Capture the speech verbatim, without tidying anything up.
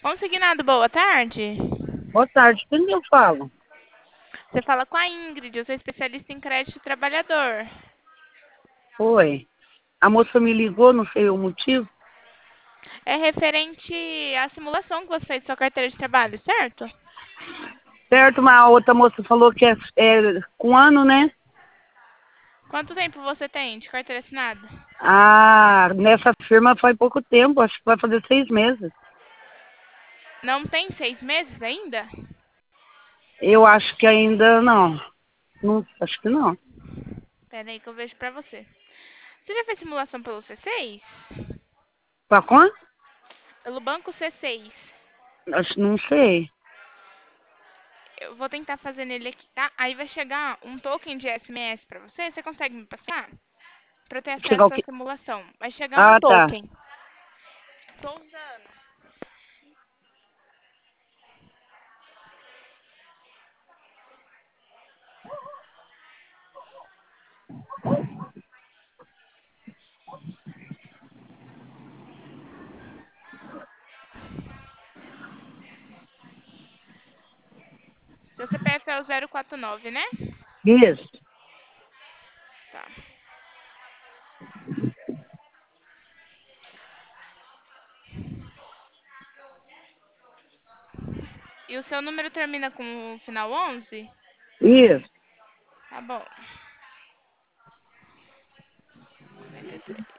Consignado, boa tarde. Boa tarde, quem eu falo? Você fala com a Ingrid, eu sou especialista em crédito trabalhador. Oi. A moça me ligou, não sei o motivo. É referente à simulação que você fez de sua carteira de trabalho, certo? Certo, mas a outra moça falou que é, é com ano, né? Quanto tempo você tem de carteira assinada? Ah, nessa firma faz pouco tempo, acho que vai fazer seis meses. Não tem seis meses ainda? Eu acho que ainda não. Não, acho que não. Pera aí que eu vejo pra você. Você já fez simulação pelo C seis? Pra quanto? Pelo banco C seis. Acho, não sei. Eu vou tentar fazer nele aqui, tá? Aí vai chegar um token de S M S pra você. Você consegue me passar? Pra eu ter Chegar o acesso à quê? simulação. Vai chegar um Ah, tá. token. Tô usando. Seu C P F é o zero quatro nove, né? Isso. Tá. E o seu número termina com o final onze? Isso. Tá bom. noventa e três.